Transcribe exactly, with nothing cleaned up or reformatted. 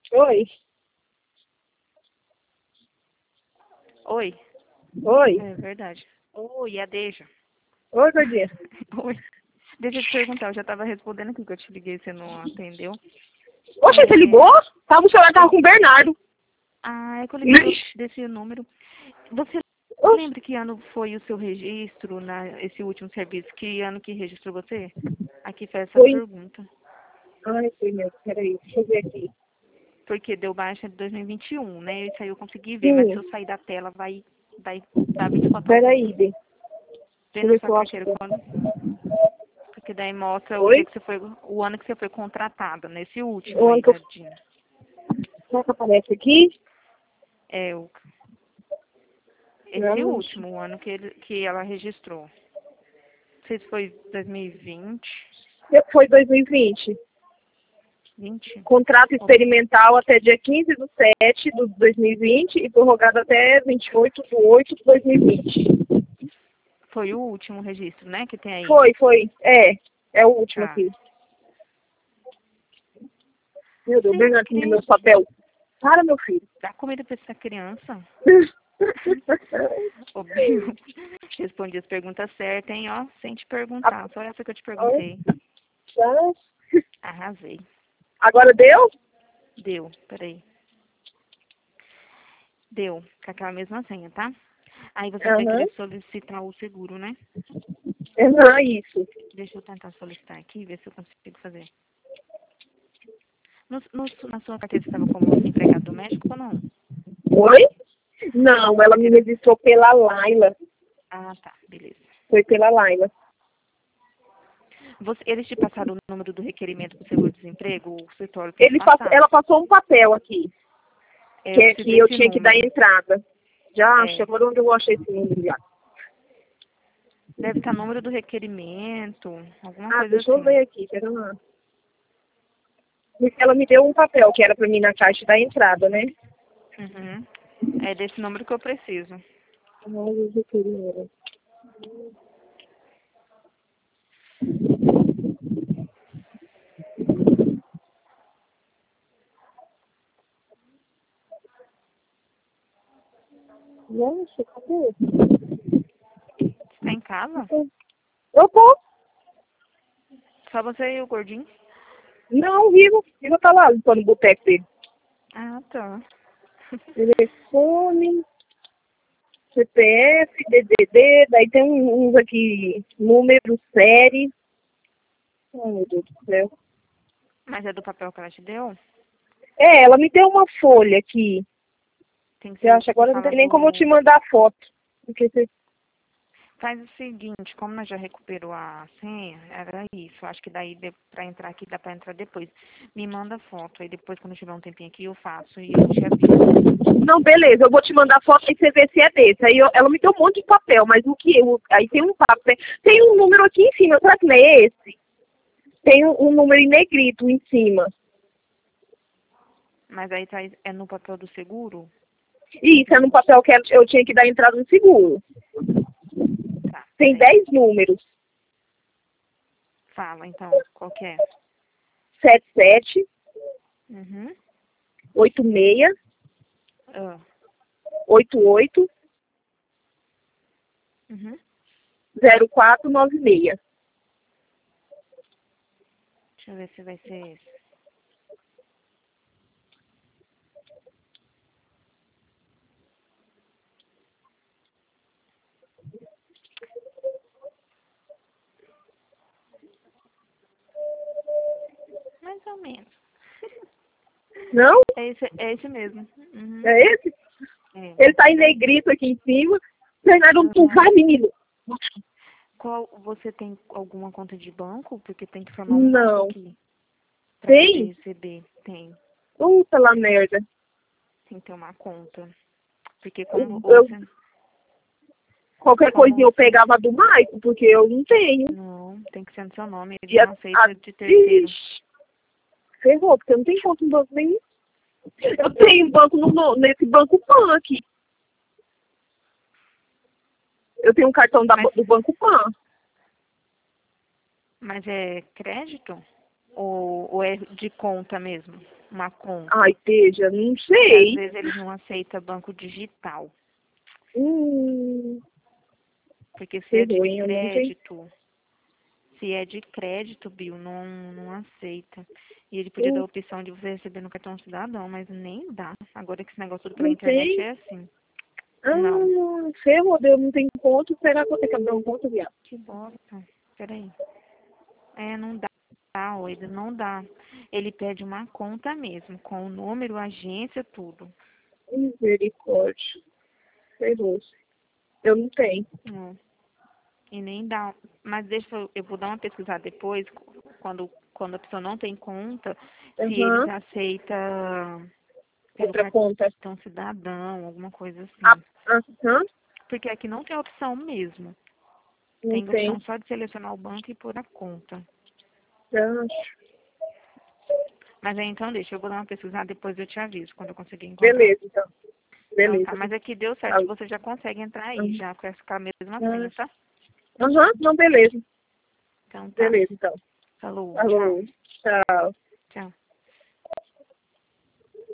Oi. Oi. Oi. É verdade. Oi, a Deja. Oi, gordinha. Oi. Deixa eu te perguntar, eu já tava respondendo aqui que eu te liguei, você não atendeu. Oxe, você É... ligou? Tava o celular tava eu- com o Bernardo. Ah, é que eu liguei do- desse número. Você Oxe. lembra que ano foi o seu registro, na, esse último serviço? Que ano que registrou você? Aqui foi essa Foi. pergunta. Ai, foi mesmo. Peraí, deixa eu ver aqui. Porque deu baixa de dois mil e vinte e um, né? Isso aí eu consegui ver, mas se Sim. eu sair da tela vai, vai dar vinte e quatro horas Peraí, seguidas. Bê. Vê Deixa eu na ver se sua eu acho carteira que... quando. Porque daí mostra o dia Oi? que você foi, o ano que você foi contratada, nesse último O ano aí que eu... da Dina. Será que aparece aqui? É o, esse Não. último, o ano que, ele, que ela registrou. Não sei se foi dois mil e vinte, Foi dois mil e vinte. vinte. Contrato Ou- experimental até dia quinze de sete de dois mil e vinte e prorrogado até vinte e oito de oito de dois mil e vinte. Foi o último registro, né, que tem aí. Foi, foi. É. É o último Tá. aqui. Meu Deus, Sem Bernardo, meu crente. papel. Para, meu filho. Dá comida pra essa criança. Ô, Bill, respondi as perguntas certas, hein, ó, sem te perguntar. Só essa que eu te perguntei. Arrasei. Agora deu? Deu, peraí. Deu, com aquela mesma senha, tá? Aí você vai Aham. querer solicitar o seguro, né? Aham, isso. Deixa eu tentar solicitar aqui, ver se eu consigo fazer. No, no, na sua carteira você estava como empregado doméstico ou não? Oi? Na Não, sua ela me carteira. registrou pela Laila. Ah, tá, beleza. Foi pela Laila. Você, eles te passaram o número do requerimento para o seguro-desemprego? O escritório tem que Ele pass... passar. Ela passou um papel aqui, É, que eu é preciso que eu desse tinha que dar número. entrada. Já acho, É, agora onde eu achei esse número já. deve estar número do requerimento, alguma Ah, coisa deixa eu assim. ver aqui, quero lá. Ela me deu um papel que era pra mim na caixa da entrada, né? Uhum. É desse número que eu preciso. Ai, requerimento. Nossa, cadê? Você está em casa? Eu tô. Só você e o gordinho? Não, vivo. Vivo tá lá, limpando o boteco dele. Ah, tá. Telefone, C P F, D D D, daí tem uns aqui, número, série. Ai, meu Deus do céu. Mas é do papel que ela te deu? É, ela me deu uma folha aqui. Tem que Você ser o acha que agora não fala tem nem como eu te do... mandar foto. Porque você... Faz o seguinte, como nós já recuperou a senha, era isso. Acho que daí para entrar aqui dá para entrar depois. Me manda foto, aí depois quando tiver um tempinho aqui eu faço e eu te aviso. Não, beleza, eu vou te mandar foto e você vê se é desse. Aí eu- ela me deu um monte de papel, mas o que? O, aí tem um papel. Tem um número aqui em cima, será que não é esse? Tem um, um número em negrito em cima. Mas aí tá, é no papel do seguro? Isso, é no papel que eu tinha que dar entrada no seguro. Tá, Tem peraí. dez números. Fala então, qual que é? Sete sete, Uhum. oito seis, Ah, oito oito, uhum. zero quatro nove seis. Deixa eu ver se vai ser esse. Mais ou menos. Não? É esse, é esse mesmo. Uhum. É esse? É. Ele tá em negrito aqui em cima. Fernando, tu Ah, vai, menino? qual, você tem alguma conta de banco? Porque tem que formar um banco Não. aqui para Tem? poder receber. Tem. Puta lá merda. Tem que ter uma conta. Porque como Eu, eu- você, qualquer como coisinha eu você, pegava do Maico, porque eu não tenho. não, tem que ser no seu nome, eles E a, não a, aceitam de terceiro. ixi, ferrou, porque eu não tenho conta no banco nenhum. Eu tenho banco no, no- nesse banco Pan aqui. Eu tenho um cartão da, Mas, do banco Pan. mas é crédito? Ou, ou é de conta mesmo? Uma conta? Ai, Teja, não Às sei. vezes eles não aceitam banco digital. Hum, Porque se que é de ruim, eu não tenho. crédito, se é de crédito, Bill, não, não aceita. E ele podia dar a Hum, opção de você receber no cartão cidadão, mas nem dá. Agora que esse negócio tudo pela não internet tem? é assim. Não. Ah, ferrou, eu não tenho conta. Será que eu tenho que abrir um conta, viado? Que bosta. Peraí. É, não dá, tá, Oida, não dá. Ele pede uma conta mesmo, com o número, agência, tudo. Misericórdia. Ferrou-se. Eu não tenho. Não. E nem dá. Mas deixa eu, eu vou dar uma pesquisada depois, quando, quando a pessoa não tem conta, se eles Aham. aceitam pelo Outra conta. cartão cidadão, alguma coisa Ah, assim. aham. Porque aqui não tem opção mesmo. Não Tem tem. opção só de selecionar o banco e pôr a conta. Acho. Mas aí então deixa, eu vou dar uma pesquisada, depois eu te aviso quando eu conseguir encontrar. Beleza, então. Então tá, Beleza. mas aqui deu Ah, certo, você já consegue entrar aí, Aham. já com essa com a mesma senha, tá? Aham, não, beleza. Então tá. Beleza, então. Falou, tchau. Falou. Tchau. Tchau.